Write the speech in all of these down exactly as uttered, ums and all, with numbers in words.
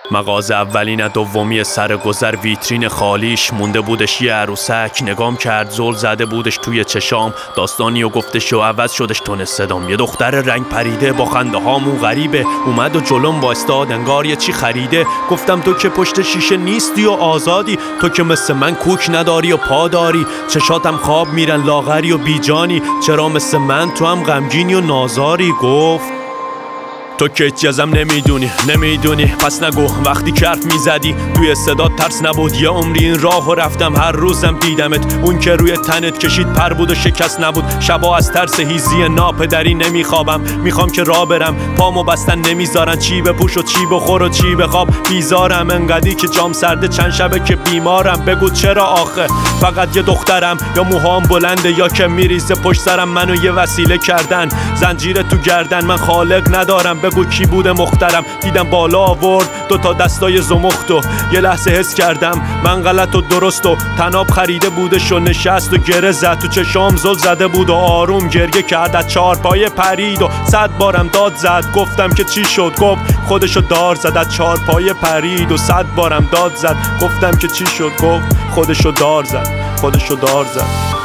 مغازه اولین دومی سر گذر ویترین خالیش مونده بودش یه عروسک. نگام کرد زل زده بودش توی چشام، داستانی و گفتش و عوض شدش تون صدام. یه دختر رنگ پریده با خنده هامون غریبه، اومد و جلوم وایستاد انگار یه چی خریده. گفتم تو که پشت شیشه نیستی و آزادی، تو که مثل من کوک نداری و پا داری. چشاتم خواب میرن لاغری و بیجانی، چرا مثل من تو هم غمگینی و نازاری؟ گفت تو که هیچ ازم نمیدونی نمیدونی پس نگو. وقتی که حرف میزدی توی صدا ترس نبود، یه عمری این راهو رفتم هر روزم دیدمت. اون که روی تنت کشید پر بود و شکست نبود. شبا از ترس هیزی ناپدری نمیخوابم، میخوام که راه برم پامو بستن نمیذارن. چی بپوش و چی بخور و چی بخواب، بیزارم انقدی که جام سرده چند شبه که بیمارم. بگو چرا آخه فقط یه دخترم، یا موهام بلنده یا که میریزه پشت سرم. منو یه وسیله کردن زنجیر تو گردن، من خالق ندارم. بگو کی بوده مخترم؟ دیدم بالا آورد دو تا دستای زمختو، یه لحظه حس کردم من غلط و درست و تناب خریده بودش و نشست و گره زد تو چشام. زل زده بود و آروم گریه کرد، از چهارپایه پرید و صد بارم داد زد. گفتم که چی شد؟ گفت خودشو دار زد. از چهارپایه پرید و صد بارم داد زد. گفتم که چی شد؟ گفت خودشو دار زد خودشو دار زد.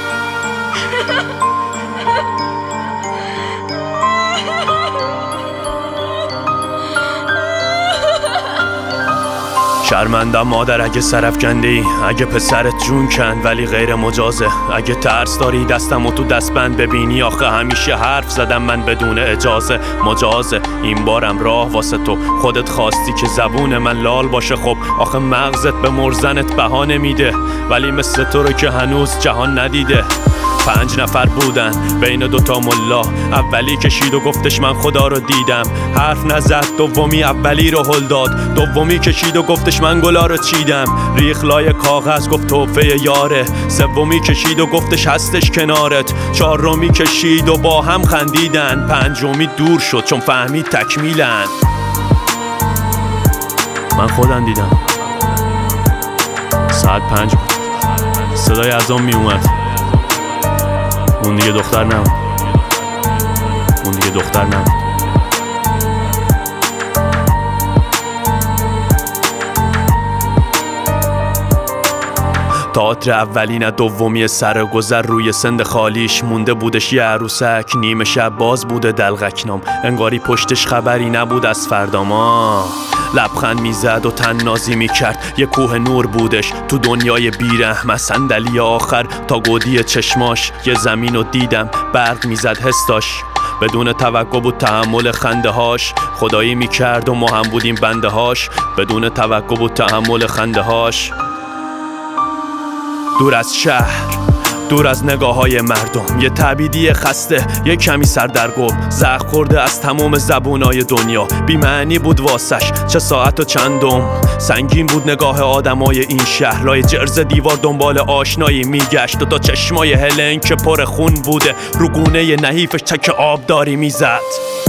شرمندم مادر اگه سرفکنده ای، اگه پسرت جون کند ولی غیر مجازه. اگه ترس داری دستمو تو دستبند ببینی، آخه همیشه حرف زدم من بدون اجازه. مجازه این بارم راه واسه تو، خودت خواستی که زبون من لال باشه. خب آخه مغزت به مرزنت بهانه میده، ولی مثل تو رو که هنوز جهان ندیده. پنج نفر بودن بین دوتا ملا، اولی کشید و گفتش من خدا رو دیدم. حرف نزد. دومی اولی رو هل داد. دومی کشید و گفتش من گلا رو چیدم. ریخ لای کاغذ گفت توفه یاره. سومی کشید و گفتش هستش کنارت. چهارمی کشید و با هم خندیدن. پنجمی دور شد چون فهمید تکمیلن. من خودم دیدم ساعت پنج بود، صدای اذان می اومد. اون دیگه دختر نبود اون دیگه دختر نبود تئاتر اولین دومی سر گذر روی سند خالیش مونده بودش یه عروسک. نیمه شب باز بوده دلغکنام، انگاری پشتش خبری نبود از فردا. ما لبخند میزد و تنازی میکرد. یه کوه نور بودش تو دنیای بیرحم. از صندلی آخر تا گودی چشماش یه زمین رو دیدم برق میزد حساش. بدون توقع بود تحمل خنده هاش، خدایی میکرد و ما هم بودیم بنده هاش. بدون توقع بود تحمل خنده هاش. دور از شهر، دور از نگاه های مردم، یه تبیدی خسته، یه کمی سردرگم. زخم خورده از تمام زبونای دنیا، بی معنی بود واسش چه ساعت و چندم. سنگین بود نگاه آدمای این شهر، لای جرز دیوار دنبال آشنایی میگشت. و تا چشمای هلن که پر خون بوده، رو گونه نحیفش چک آبداری میزد.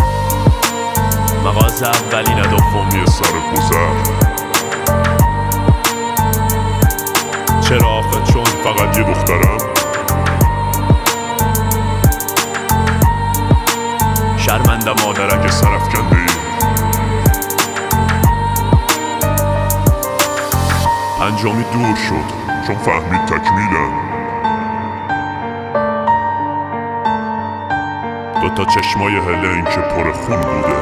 مغازه اولین دومی سر گذر. چرا آخه چون فقط یه دخترم؟ شرمنده مادر اگه سرفکنده ای. پنجمی دور شد چون فهمید تکمیلن. دوتا چشمای هلن که پر خون بوده.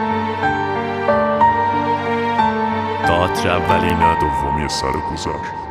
تئاتر اولین دومی سر گذر.